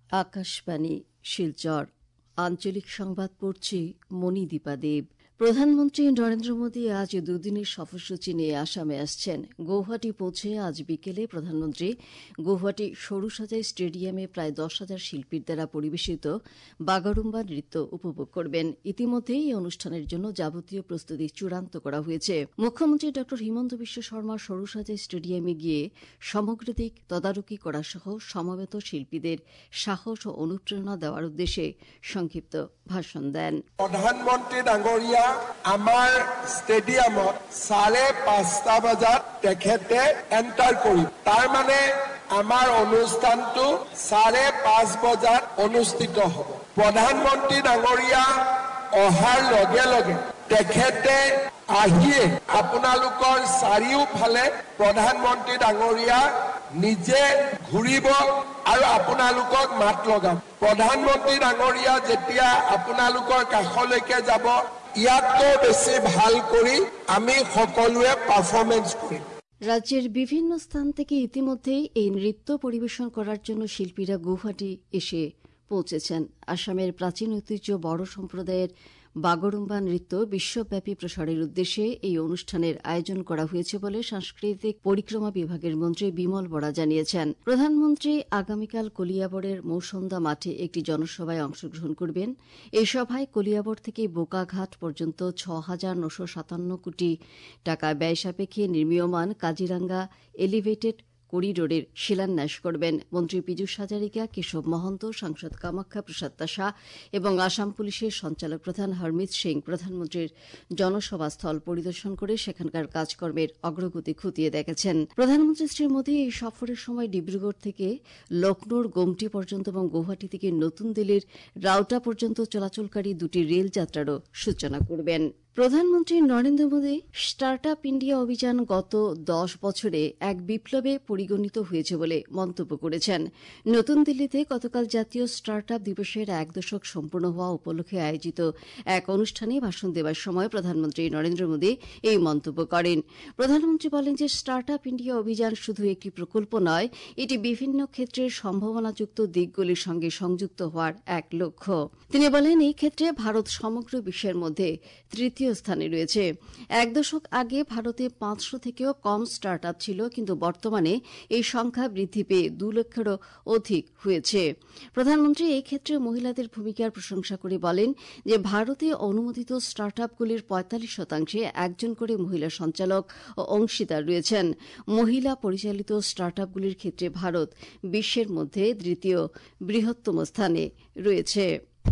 আকাশবাণী শিলচর আঞ্চলিক সংবাদ পড়ছি মণিদীপা দেব। প্রধানমন্ত্রী নরেন্দ্র মোদী আজ দুদিনের সফরসূচি নিয়ে আসামে আসছেন। গৌহাটি পৌঁছে আজ বিকেলে প্রধানমন্ত্রী গৌহাটি সরুসাজাই স্টেডিয়ামে প্রায় 10,000 শিল্পীর দ্বারা পরিবেশিত বাগড়ুম্বা নৃত্য উপভোগ করবেন। ইতিমধ্যেই এই অনুষ্ঠানের জন্য যাবতীয় প্রস্তুতি চূড়ান্ত করা হয়েছে। মুখ্যমন্ত্রী ড হিমন্ত বিশ্ব শর্মা সরুসাজাই স্টেডিয়ামে গিয়ে সমগ্র দিক তদারকি করা সহ সমবেত শিল্পীদের সাহস ও অনুপ্রেরণা দেওয়ার উদ্দেশ্যে সংক্ষিপ্ত ভাষণ দেন। প্রধানমন্ত্রী ডাঙরিয়া আমার স্টেডিয়ামত 5:30 বজাত তেখেতে এন্টার করিব। তার মানে আমার অনুষ্ঠানটো 5:30 বজাত অনুষ্ঠিত হ'ব। প্রধানমন্ত্রী ডাঙরিয়া অহাৰ লগে লগে তেখেতে আহিয়ে আপোনালোকৰ চাৰিওফালে প্ৰধানমন্ত্রী ডাঙরিয়া নিজে ঘূৰিব আৰু আপোনালোকক মাত লগাব। প্ৰধানমন্ত্রী ডাঙরিয়া যেতিয়া আপোনালোকৰ কাষলৈকে যাব, ইয়াতকৈ বেছি ভাল কৰি আমি সকলোৱে পারফরমেন্স কৰিম। রাজ্যের বিভিন্ন স্থান থেকে ইতিমধ্যেই এই নৃত্য পরিবেশন করার জন্য শিল্পীরা গৌহাটি এসে পৌঁছেছেন। আসামের প্রাচীন ঐতিহ্য বড় সম্প্রদায়ের বাগড়ুম্বা নৃত্য বিশ্বব্যাপী প্রসারের উদ্দেশ্যে এই অনুষ্ঠানের আয়োজন করা হয়েছে বলে সাংস্কৃতিক পরিক্রমা বিভাগের মন্ত্রী বিমল বড়া জানিয়েছেন। প্রধানমন্ত্রী আগামীকাল কলিয়াবরের মৌসন্দা মাঠে একটি জনসভায় অংশগ্রহণ করবেন। এই সভায় কলিয়াবর থেকে বোকাঘাট পর্যন্ত 6,957 কোটি টাকা ব্যয় সাপেক্ষে নির্মীয়মান কাজিরাঙ্গা এলিভেটেড করিডোরের শিলান্যাস করবেন। মন্ত্রী পীযূষ হাজারিকা, কেশব মহন্ত, সাংসদ কামাখ্যা প্রসাদ তাসা এবং আসাম পুলিশের সঞ্চালক প্রধান হরমিত সিং প্রধানমন্ত্রীর জনসভাস্থল পরিদর্শন করে সেখানকার কাজকর্মের অগ্রগতি খতিয়ে দেখেছেন। প্রধানমন্ত্রী শ্রী মোদী এই সফরের সময় ডিব্রুগড় থেকে লক্ষ্ণৌর গোমটি পর্যন্ত এবং গৌহাটি থেকে নতুন দিল্লির রাউটা পর্যন্ত চলাচলকারী দুটি রেল যাত্রারও সূচনা করবেন। প্রধানমন্ত্রী Narendra Modi start up India অভিযান গত 10 বছরে এক বিপ্লবে পরিগণিত হয়েছে বলে মন্তব্য করেছেন। নতুন দিল্লিতে গতকাল জাতীয় স্টার্ট আপ দিবসের 1 দশক সম্পূর্ণ হওয়া উপলক্ষে আয়োজিত এক অনুষ্ঠানে ভাষণ দেওয়ার সময় প্রধানমন্ত্রী নরেন্দ্র মোদী এই মন্তব্য করেন। প্রধানমন্ত্রী বলেন যে স্টার্ট আপ ইন্ডিয়া অভিযান শুধু একটি প্রকল্প নয়, এটি বিভিন্ন ক্ষেত্রের সম্ভাবনাযুক্ত দিকগুলির সঙ্গে সংযুক্ত হওয়ার এক লক্ষ্য। তিনি বলেন এই ক্ষেত্রে ভারত সমগ্র বিশ্বের মধ্যে তৃতীয় স্থানে রয়েছে। 1 দশক আগে ভারতে 500 থেকেও কম স্টার্ট আপ ছিল, কিন্তু বর্তমানে এই সংখ্যা বৃদ্ধি পেয়ে 2 লক্ষেরও অধিক হয়েছে। প্রধানমন্ত্রী এই ক্ষেত্রে মহিলাদের ভূমিকার প্রশংসা করে বলেন যে ভারতে অনুমোদিত স্টার্ট আপগুলির 45% একজন করে মহিলা সঞ্চালক ও অংশীদার রয়েছেন। মহিলা পরিচালিত স্টার্ট আপগুলির ক্ষেত্রে ভারত বিশ্বের মধ্যে দ্বিতীয় বৃহত্তম স্থানে রয়েছে।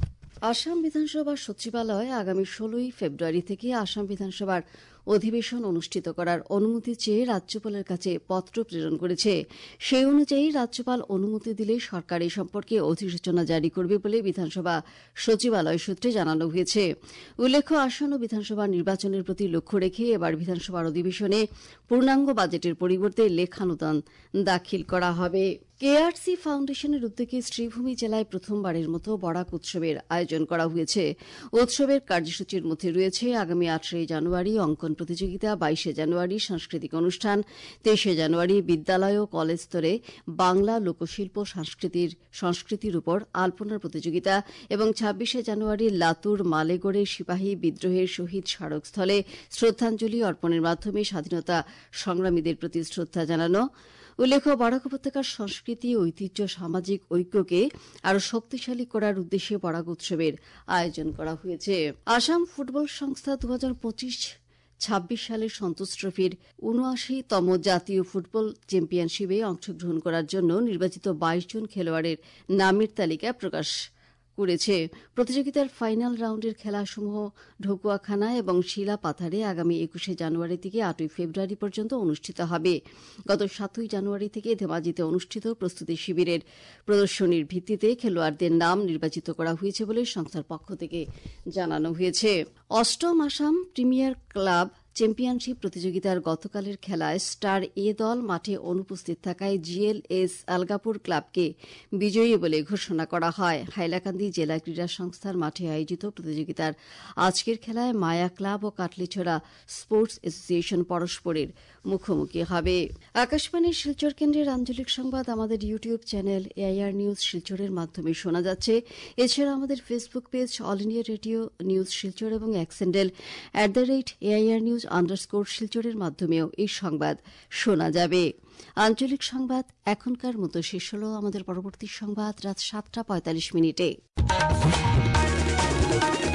আসাম বিধানসভা সচিবালয় আগামী 16 ফেব্রুয়ারি থেকে আসাম বিধানসভার অধিবেশন অনুষ্ঠিত করার অনুমতি চেয়ে রাজ্যপালের কাছে পত্র প্রেরণ করেছে। সেই অনুযায়ী রাজ্যপাল অনুমতি দিলে সরকার এ সম্পর্কে অধিসূচনা জারি করবে বলে বিধানসভা সচিবালয় সূত্রে জানানো হয়েছে। উল্লেখ্য, আসন্ন বিধানসভা নির্বাচনের প্রতি লক্ষ্য রেখে এবার বিধানসভার অধিবেশনে পূর্ণাঙ্গ বাজেটের পরিবর্তে লেখানুদান দাখিল করা হবে। কেআরসি ফাউন্ডেশনের উদ্যোগে শ্রীভূমি জেলায় প্রথমবারের মতো বরাক উৎসবের আয়োজন করা হয়েছে। উৎসবের কার্যসূচির মধ্যে রয়েছে আগামী 18 জানুয়ারি অঙ্কন প্রতিযোগিতা, 22 জানুয়ারি সাংস্কৃতিক অনুষ্ঠান, 23 জানুয়ারি বিদ্যালয় ও কলেজ স্তরে বাংলা লোকশিল্প সংস্কৃতির উপর আলপনার প্রতিযোগিতা এবং 26 জানুয়ারি লাতুর মালেগড়ে সিপাহী বিদ্রোহের শহীদ স্মারকস্থলে শ্রদ্ধাঞ্জলি অর্পণের মাধ্যমে স্বাধীনতা সংগ্রামীদের প্রতি শ্রদ্ধা জানানো। উল্লেখ্য, বরাক উপত্যকার সংস্কৃতি, ঐতিহ্য, সামাজিক ঐক্যকে আরও শক্তিশালী করার উদ্দেশ্যে বরাক উৎসবের আয়োজন করা হয়েছে। আসাম ফুটবল সংস্থা 2025-26 সালের সন্তোষ ট্রফির 79তম জাতীয় ফুটবল চ্যাম্পিয়নশিপে অংশগ্রহণ করার জন্য নির্বাচিত 22 জন খেলোয়াড়ের নামের তালিকা প্রকাশ করেছে। প্রতিযোগিতার ফাইনাল রাউন্ডের খেলাসমূহ ঢকুয়াখানা এবং শিলাপাথারে আগামী 21 জানুয়ারি থেকে 8 ফেব্রুয়ারি পর্যন্ত অনুষ্ঠিত হবে। গত 7 জানুয়ারি থেকে ধেমাজিতে অনুষ্ঠিত প্রস্তুতি শিবিরের প্রদর্শনীর ভিত্তিতে খেলোয়াড়দের নাম নির্বাচিত করা হয়েছে বলে সংস্থার পক্ষ থেকে জানানো হয়েছে। 8ম আসাম প্রিমিয়ার ক্লাব চ্যাম্পিয়নশিপ প্রতিযোগিতার গতকালের খেলায় স্টার এ দল মাঠে অনুপস্থিত থাকায় জিএলএস আলগাপুর ক্লাবকে বিজয়ী বলে ঘোষণা করা হয়। হাইলাকান্দি জেলা ক্রীড়া সংস্থার মাঠে আয়োজিত প্রতিযোগিতার আজকের খেলায় মায়া ক্লাব ও কাটলিছড়া স্পোর্টস অ্যাসোসিয়েশন পরস্পরের মুখোমুখি হবে। আকাশবাণীর শিলচর কেন্দ্রের আঞ্চলিক সংবাদ আমাদের ইউটিউব চ্যানেল এআইআর নিউজ শিলচরের মাধ্যমে শোনা যাচ্ছে। এছাড়া আমাদের Facebook page all India radio news Silchar এবং এক্সেন্ডেল @AIR নিউজ শিলচরের মাধ্যমেও এই সংবাদ শোনা যাবে। আঞ্চলিক সংবাদ এখনকার মতো শেষ হল। আমাদের পরবর্তী সংবাদ রাত 7:45 মিনিটে।